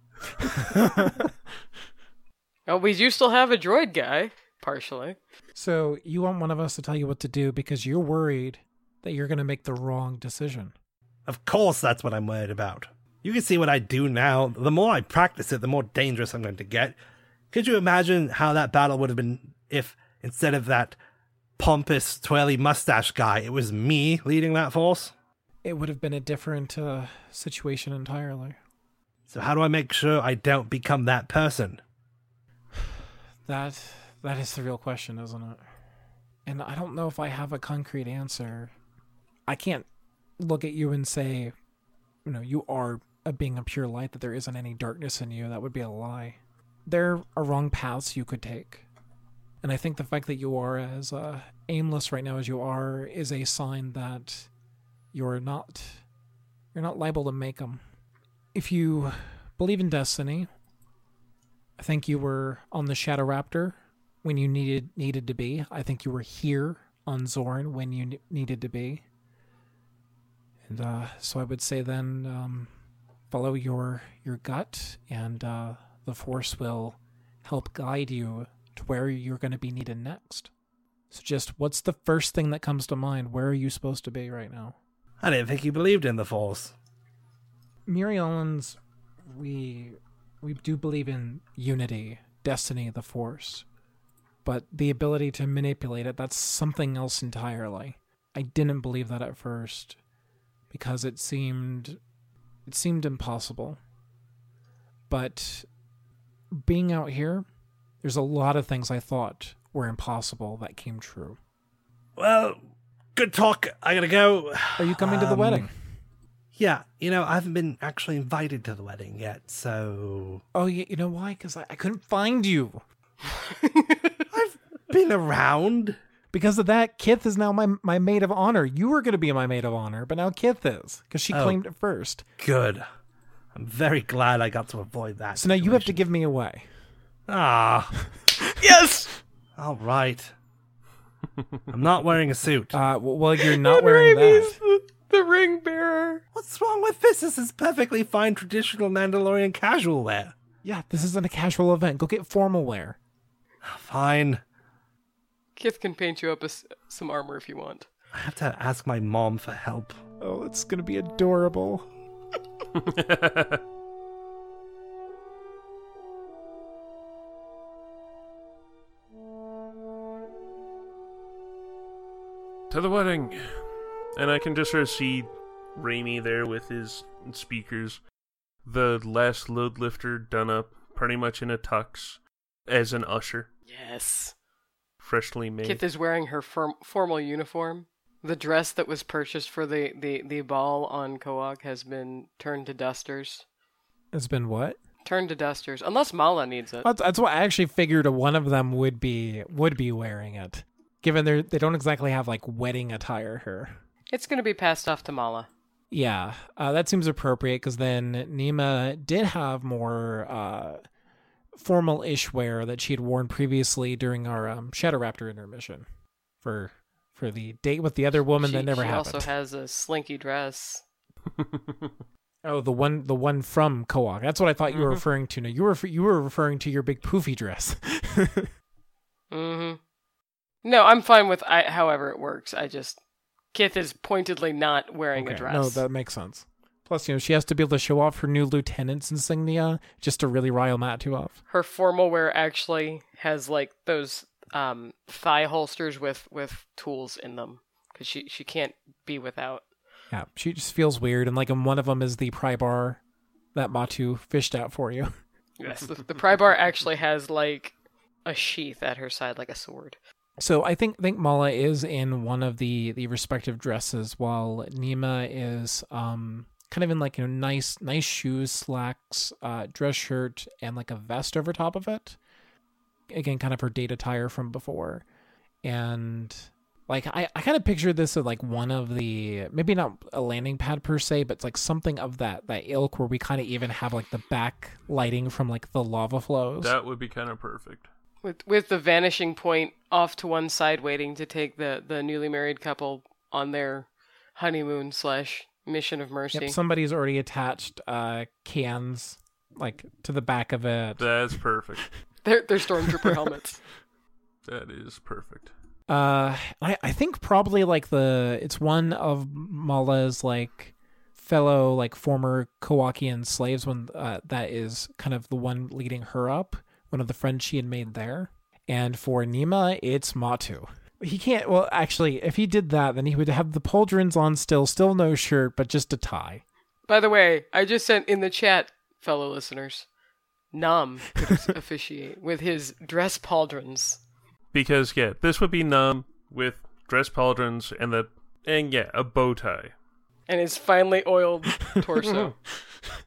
Oh, we do still have a droid guy, partially. So you want one of us to tell you what to do because you're worried that you're going to make the wrong decision. Of course that's what I'm worried about. You can see what I do now. The more I practice it, the more dangerous I'm going to get. Could you imagine how that battle would have been if, instead of that pompous, twirly mustache guy, it was me leading that force? It would have been a different uh, situation entirely. So how do I make sure I don't become that person? That that is the real question, isn't it? And I don't know if I have a concrete answer. I can't look at you and say, you know, you are a being of pure light, that there isn't any darkness in you. That would be a lie. There are wrong paths you could take. And I think the fact that you are as uh, aimless right now as you are is a sign that you're not you're not liable to make them. If you believe in destiny, I think you were on the Shadow Raptor when you needed needed to be. I think you were here on Zorn when you ne- needed to be. And uh, so I would say then um, follow your your gut, and uh, the Force will help guide you to where you're going to be needed next. So just what's the first thing that comes to mind? Where are you supposed to be right now? I didn't think you believed in the Force. Murielans, we we do believe in unity, destiny, the Force. But the ability to manipulate it, that's something else entirely. I didn't believe that at first because it seemed it seemed impossible. But being out here, there's a lot of things I thought were impossible that came true. Well, good talk. I gotta go. Are you coming to the Um, wedding? Yeah, you know, I haven't been actually invited to the wedding yet, so... Oh, you, you know why? Because I, I couldn't find you. I've been around. Because of that, Kith is now my my maid of honor. You were going to be my maid of honor, but now Kith is, because she Oh. claimed it first. Good. I'm very glad I got to avoid that. So now you have to situation. give me away. Ah, Yes! all right. I'm not wearing a suit. Uh, w- well, you're not wearing that. the, the ring bearer. What's wrong with this? This is perfectly fine traditional Mandalorian casual wear. Yeah, this isn't a casual event. Go get formal wear. Fine. Kith can paint you up as some armor if you want. I have to ask my mom for help. Oh, it's going to be adorable. To the wedding. And I can just sort of see Raimi there with his speakers. The last load lifter done up, pretty much in a tux, as an usher, Yes. freshly made. Kith is wearing her firm, formal uniform. The dress that was purchased for the, the, the ball on Koag has been turned to dusters. It's been what? Turned to dusters, unless Mala needs it. That's, that's what I actually figured one of them would be would be wearing it. Given they they don't exactly have like wedding attire here. It's going to be passed off to Mala. Yeah, uh, that seems appropriate because then Nima did have more uh, formal-ish wear that she had worn previously during our um, Shadow Raptor intermission for for the date with the other woman she, that never she happened. also has a slinky dress. Oh, the one the one from Koag. That's what I thought you were Mhm. referring to. No, you were you were referring to your big poofy dress. Mm-hmm. No, I'm fine with I, however it works. I just... Kith is pointedly not wearing a dress. No, that makes sense. Plus, you know, she has to be able to show off her new lieutenant's insignia just to really rile Matu off. Her formal wear actually has like those um, thigh holsters with, with tools in them because she, she can't be without. Yeah, she just feels weird, and like, and one of them is the pry bar that Matu fished out for you. Yes, the, the pry bar actually has like a sheath at her side, like a sword. So I think think Mala is in one of the, the respective dresses, while Nima is um kind of in like, you know, nice nice shoes, slacks, uh, dress shirt, and like a vest over top of it. Again, kind of her date attire from before, and like I, I kind of pictured this as like one of the, maybe not a landing pad per se, but it's like something of that that ilk where we kind of even have like the back lighting from like the lava flows. That would be kind of perfect. With with the vanishing point off to one side, waiting to take the, the newly married couple on their honeymoon slash mission of mercy. Yep, somebody's already attached uh, cans like to the back of it. That's perfect. They're, they're stormtrooper helmets. That is perfect. Uh, I I think probably like the it's one of Mala's like fellow like former Kowakian slaves when uh, that is kind of the one leading her up. One of the friends she had made there. And for Nima, it's Matu. He can't, well, actually, if he did that, then he would have the pauldrons on still, still no shirt, but just a tie. By the way, I just sent in the chat, fellow listeners, Nam could officiate with his dress pauldrons. Because, yeah, this would be Numb with dress pauldrons and the, and yeah, a bow tie. And his finely oiled torso.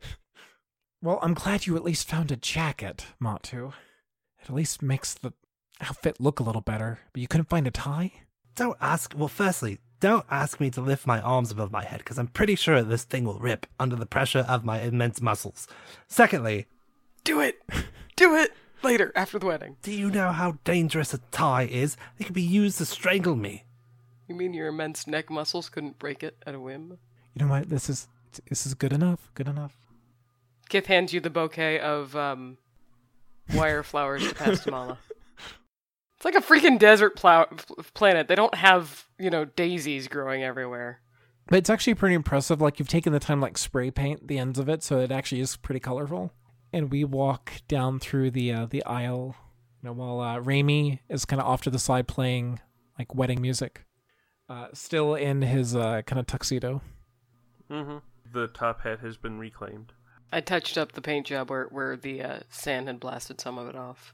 Well, I'm glad you at least found a jacket, Matu. It at least makes the outfit look a little better, but you couldn't find a tie? Don't ask. Well, firstly, don't ask me to lift my arms above my head, because I'm pretty sure this thing will rip under the pressure of my immense muscles. Secondly, Do it! Do it! Later, after the wedding. do you know how dangerous a tie is? It could be used to strangle me. You mean your immense neck muscles couldn't break it at a whim? You know what? This is this is good enough. Good enough. Kith hands you the bouquet of um, wire flowers to pass to Mala. It's like a freaking desert plow- planet. They don't have, you know, daisies growing everywhere. But it's actually pretty impressive. Like, you've taken the time to, like, spray paint the ends of it, so it actually is pretty colorful. And we walk down through the uh, the aisle, you know, while uh, Raimi is kind of off to the side playing, like, wedding music. Uh, still in his uh, kind of tuxedo. Mm-hmm. The top hat has been reclaimed. I touched up the paint job where, where the uh, sand had blasted some of it off.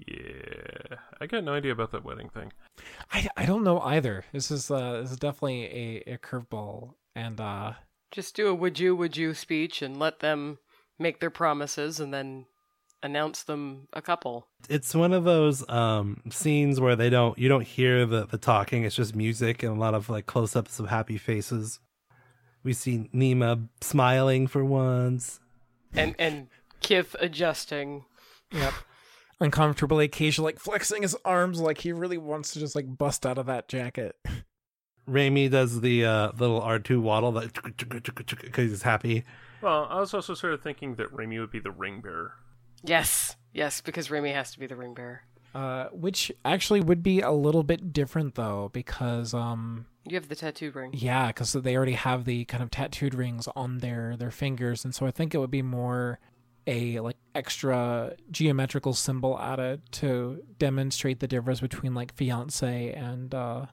Yeah, I got no idea about that wedding thing. I, I don't know either. This is uh this is definitely a, a curveball, and uh Just do a would you, would you speech and let them make their promises and then announce them a couple. It's one of those um, scenes where they don't, you don't hear the, the talking. It's just music and a lot of like close-ups of happy faces. We see Nima smiling for once. And and Kith adjusting. Yep. Uncomfortably, occasionally like flexing his arms like he really wants to just like bust out of that jacket. Raimi does the uh, little R two waddle that because he's happy. Well, I was also sort of thinking that Raimi would be the ring bearer. Yes, yes, because Raimi has to be the ring bearer. Uh, which actually would be a little bit different though, because um, You have the tattooed ring. yeah, because they already have the kind of tattooed rings on their their fingers, and so I think it would be more a like extra geometrical symbol added to demonstrate the difference between like fiance and uh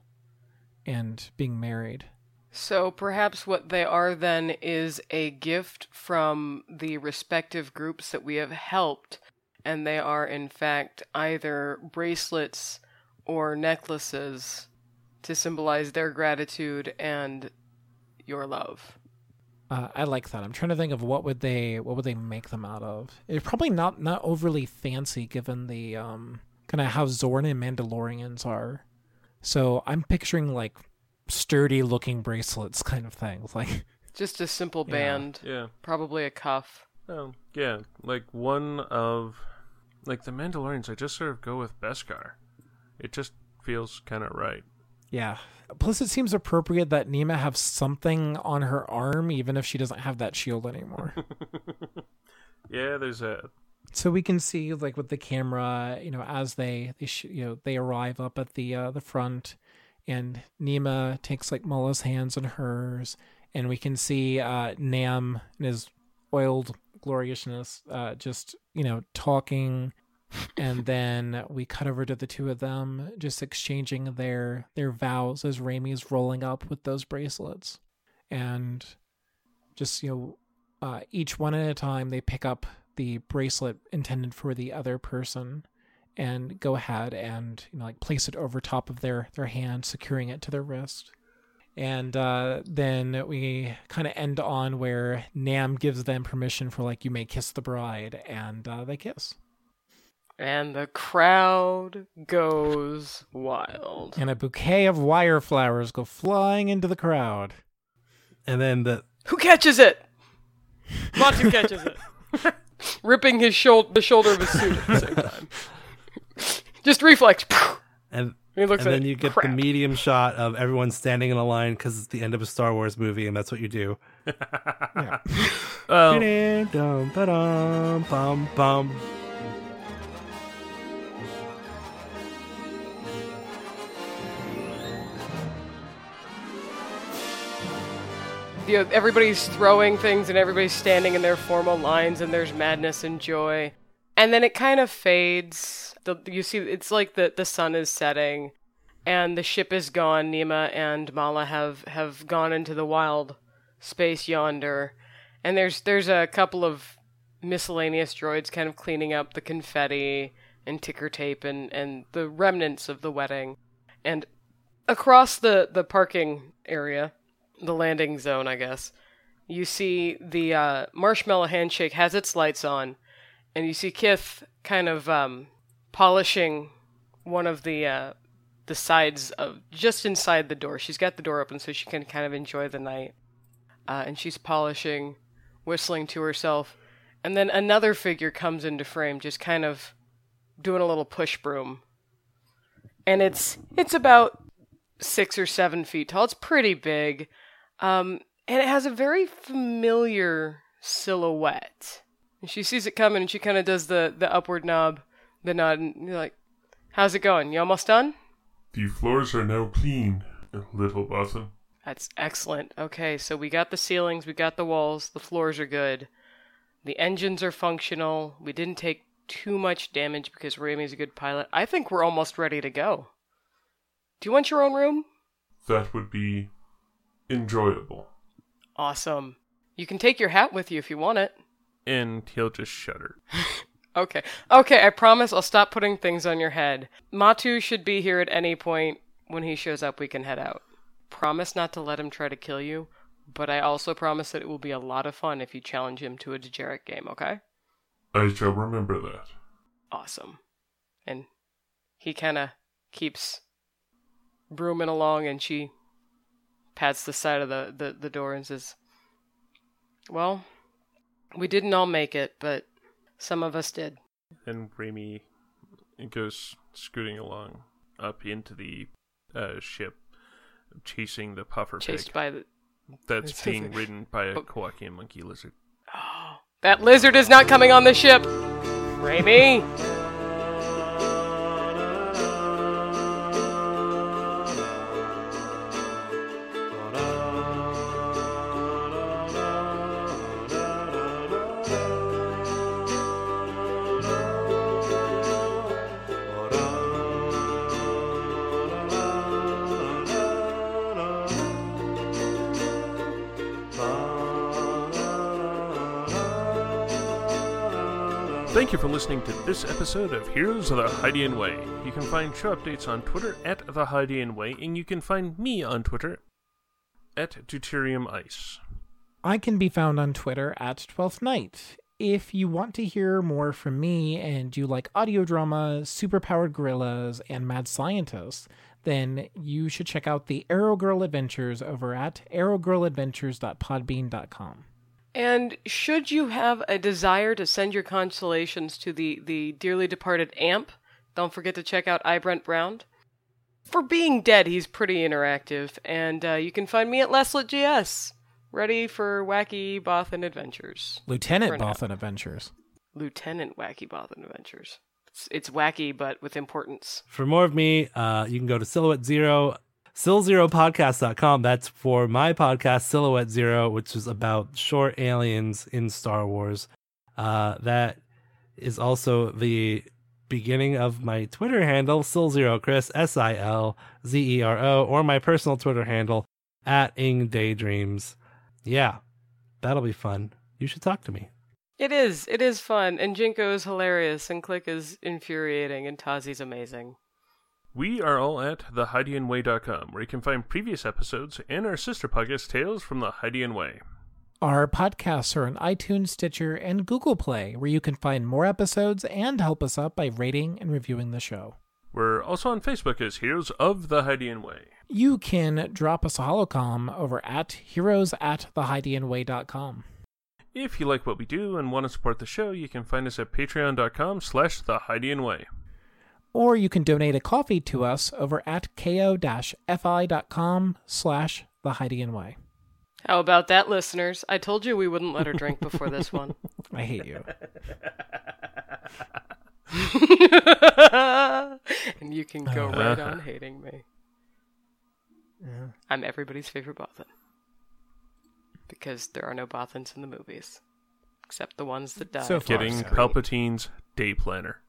and being married. So perhaps what they are then is a gift from the respective groups that we have helped, and they are in fact either bracelets or necklaces to symbolize their gratitude and your love. Uh, I like that. I'm trying to think of what would they what would they make them out of. It's probably not not overly fancy given the um kind of how Zorn and Mandalorians are. So I'm picturing like sturdy looking bracelets kind of things. Like Just a simple Yeah. band, Yeah. probably a cuff. Oh, yeah. Like one of, like the Mandalorians, I just sort of go with Beskar. It just feels kind of right. yeah. Plus, it seems appropriate that Nima have something on her arm, even if she doesn't have that shield anymore. Yeah, there's a. So we can see, like with the camera, you know, as they, they sh- you know, they arrive up at the uh, the front, and Nima takes like Mullah's hands in hers, and we can see uh, Nam in his oiled gloriousness, uh, just you know, talking. And then we cut over to the two of them just exchanging their their vows as Raimi's rolling up with those bracelets. And just, you know, uh, each one at a time, they pick up the bracelet intended for the other person and go ahead and, you know, like place it over top of their, their hand, securing it to their wrist. And uh, then we kind of end on where Nam gives them permission for, like, you may kiss the bride, and uh, they kiss. And the crowd goes wild. And a bouquet of wire flowers go flying into the crowd. And then the Who catches it? Montu catches it. Ripping his shou- the shoulder of his suit at the same time. Just reflex. and He looks and at then it. you get Crap. the medium shot of everyone standing in a line because it's the end of a Star Wars movie, and that's what you do. Oh, Dum, ba-dum, bum, bum. You know, everybody's throwing things and everybody's standing in their formal lines and there's madness and joy. And then it kind of fades. The, you see, it's like the, the sun is setting and the ship is gone. Nima and Mala have, have gone into the wild space yonder. And there's there's a couple of miscellaneous droids kind of cleaning up the confetti and ticker tape and, and the remnants of the wedding. And across the, the parking area, the landing zone, I guess, you see the uh, marshmallow handshake has its lights on, and you see Kith kind of um, polishing one of the uh, the sides of just inside the door. She's got the door open so she can kind of enjoy the night. Uh, and she's polishing, whistling to herself. And then another figure comes into frame, just kind of doing a little push broom. And it's it's about six or seven feet tall. It's pretty big. Um, and it has a very familiar silhouette. And she sees it coming and she kind of does the, the upward knob, the nod, and you're like, how's it going? You almost done? The floors are now clean, little button. That's excellent. Okay, so we got the ceilings, we got the walls, the floors are good. The engines are functional. We didn't take too much damage because Ramey's a good pilot. I think we're almost ready to go. Do you want your own room? That would be enjoyable. Awesome. You can take your hat with you if you want it. And he'll just shudder. Okay. Okay, I promise I'll stop putting things on your head. Matu should be here at any point. When he shows up, we can head out. Promise not to let him try to kill you. But I also promise that it will be a lot of fun if you challenge him to a Dejarik game, okay? I shall remember that. Awesome. And he kind of keeps brooming along, and she pats the side of the, the, the door and says, well, we didn't all make it, but some of us did. And Ramey goes scooting along up into the uh, ship, chasing the puffer Chased pig. by the... That's being ridden by a Kowakian monkey lizard. Oh, that lizard is not coming on the ship! Ramey! Thank you for listening to this episode of Heroes of the Hydian Way. You can find show updates on Twitter at The Hydian Way, and you can find me on Twitter at Deuterium Ice. I can be found on Twitter at twelfth Night. If you want to hear more from me and you like audio drama, superpowered gorillas, and mad scientists, then you should check out the Arrow Girl Adventures over at arrow girl adventures dot podbean dot com. And should you have a desire to send your consolations to the, the dearly departed Amp, don't forget to check out I, Brent Brown. For being dead, he's pretty interactive, and uh, you can find me at Leslet G S, ready for wacky Bothan adventures. Lieutenant For now. Bothan Adventures. Lieutenant Wacky Bothan Adventures. It's, it's wacky, but with importance. For more of me, uh, you can go to Silhouette Zero, sil zero podcast dot com. That's for my podcast, Silhouette Zero, which is about short aliens in Star Wars. Uh, that is also the beginning of my Twitter handle, Sil Zero Chris, S I L Z E R O, or my personal Twitter handle, at Ing Daydreams. Yeah, that'll be fun. You should talk to me. It is. It is fun, and Jinko is hilarious, and Click is infuriating, and Tazi's amazing. We are all at the hydian way dot com, where you can find previous episodes and our sister podcast, Tales from the Hydian Way. Our podcasts are on iTunes, Stitcher, and Google Play, where you can find more episodes and help us out by rating and reviewing the show. We're also on Facebook as Heroes of the Hydian Way. You can drop us a holocom over at heroes at the hydian way dot com. If you like what we do and want to support the show, you can find us at patreon dot com slash the Hydian Way. Or you can donate a coffee to us over at ko-fi dot com slash the Hydian Way. How about that, listeners? I told you we wouldn't let her drink before this one. I hate you. And you can go right on hating me. Yeah. I'm everybody's favorite Bothan. Because there are no Bothans in the movies. Except the ones that died. So far, Getting so. Palpatine's day planner.